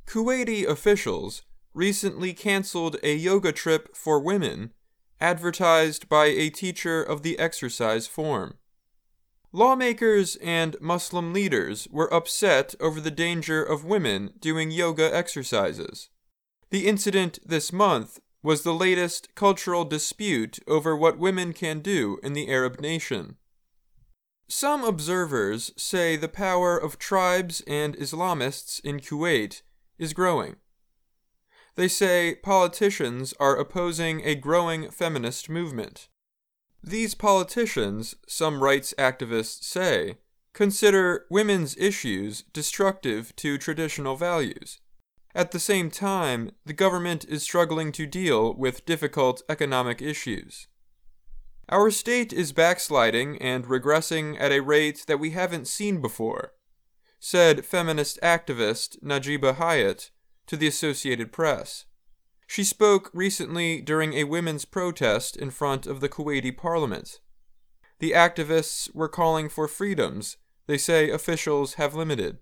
Kuwaiti officials recently canceled a yoga trip for women advertised by a teacher of the exercise form. Lawmakers and Muslim leaders were upset over the danger of women doing yoga exercises. The incident this month was the latest cultural dispute over what women can do in the Arab nation. Some observers say the power of tribes and Islamists in Kuwait is growing. They say politicians are opposing a growing feminist movement. These politicians, some rights activists say, consider women's issues destructive to traditional values. At the same time, the government is struggling to deal with difficult economic issues. Our state is backsliding and regressing at a rate that we haven't seen before, said feminist activist Najiba Hayat to the Associated Press. She spoke recently during a women's protest in front of the Kuwaiti parliament. The activists were calling for freedoms they say officials have limited.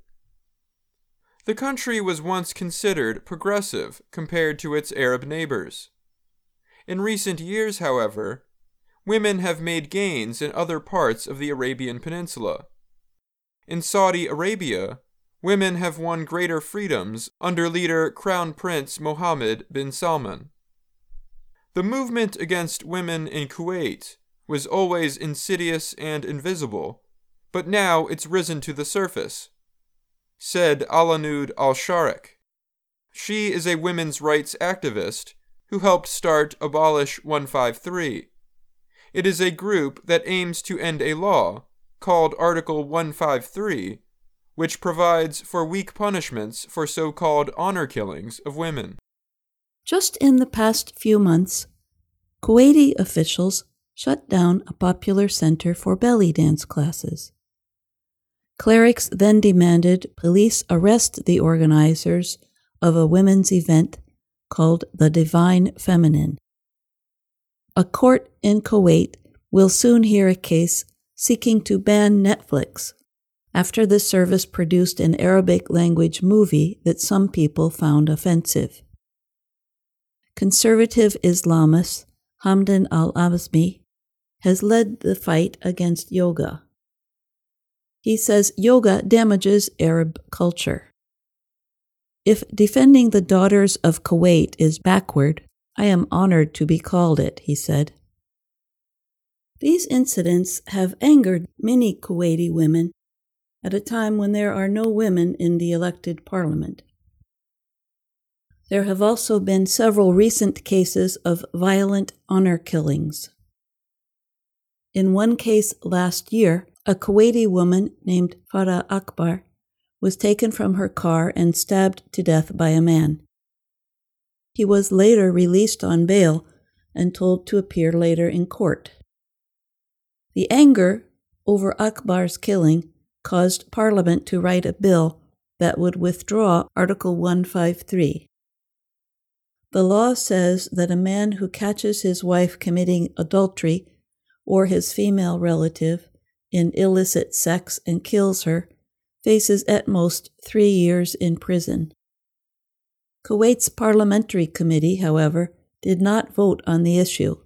The country was once considered progressive compared to its Arab neighbors. In recent years, however, women have made gains in other parts of the Arabian Peninsula. In Saudi Arabia, women have won greater freedoms under leader Crown Prince Mohammed bin Salman. The movement against women in Kuwait was always insidious and invisible, but now it's risen to the surface, said Alanud Al-Sharik. She is a women's rights activist who helped start Abolish 153. It is a group that aims to end a law called Article 153, which provides for weak punishments for so-called honor killings of women. Just in the past few months, Kuwaiti officials shut down a popular center for belly dance classes. Clerics then demanded police arrest the organizers of a women's event called the Divine Feminine. A court in Kuwait will soon hear a case seeking to ban Netflix after the service produced an Arabic-language movie that some people found offensive. Conservative Islamist Hamdan al-Azmi has led the fight against yoga. He says yoga damages Arab culture. If defending the daughters of Kuwait is backward, I am honored to be called it, he said. These incidents have angered many Kuwaiti women at a time when there are no women in the elected parliament. There have also been several recent cases of violent honor killings. In one case last year, a Kuwaiti woman named Farah Akbar was taken from her car and stabbed to death by a man. He was later released on bail and told to appear later in court. The anger over Akbar's killing caused Parliament to write a bill that would withdraw Article 153. The law says that a man who catches his wife committing adultery or his female relative in illicit sex and kills her faces at most 3 years in prison. Kuwait's parliamentary committee, however, did not vote on the issue.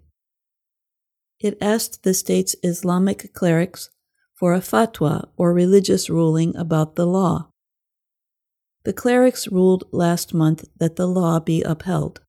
It asked the state's Islamic clerics for a fatwa or religious ruling about the law. The clerics ruled last month that the law be upheld.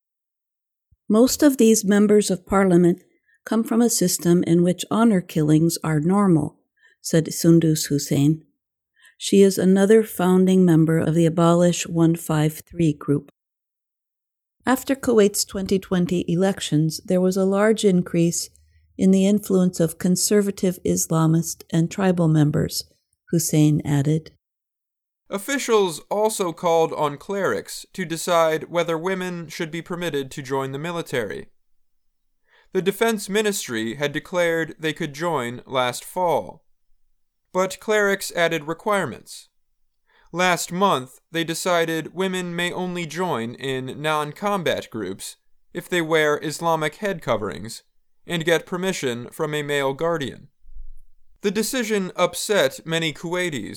Most of these members of parliament come from a system in which honor killings are normal, said Sundus Hussain. She is another founding member of the Abolish 153 group. After Kuwait's 2020 elections, there was a large increase in the influence of conservative Islamist and tribal members, Hussain added. Officials also called on clerics to decide whether women should be permitted to join the military. The Defense Ministry had declared they could join last fall, but clerics added requirements. Last month, they decided women may only join in non-combat groups if they wear Islamic head coverings and get permission from a male guardian. The decision upset many Kuwaitis,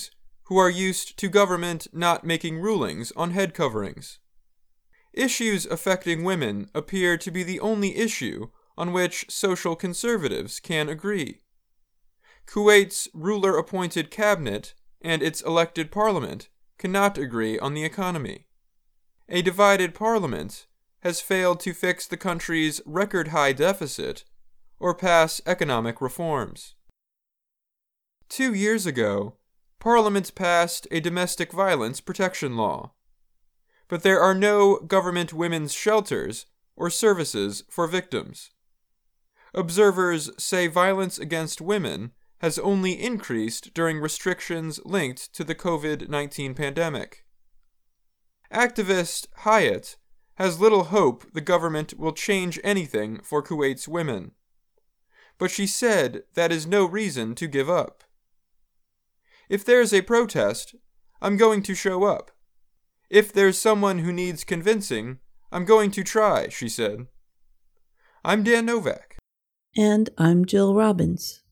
who are used to government not making rulings on head coverings. Issues affecting women appear to be the only issue on which social conservatives can agree. Kuwait's ruler-appointed cabinet and its elected parliament cannot agree on the economy. A divided parliament has failed to fix the country's record-high deficit or pass economic reforms. 2 years ago, Parliament passed a domestic violence protection law, but there are no government women's shelters or services for victims. Observers say violence against women has only increased during restrictions linked to the COVID-19 pandemic. Activist Hyatt has little hope the government will change anything for Kuwait's women, but she said that is no reason to give up. If there's a protest, I'm going to show up. If there's someone who needs convincing, I'm going to try, she said. I'm Dan Novak. And I'm Jill Robbins.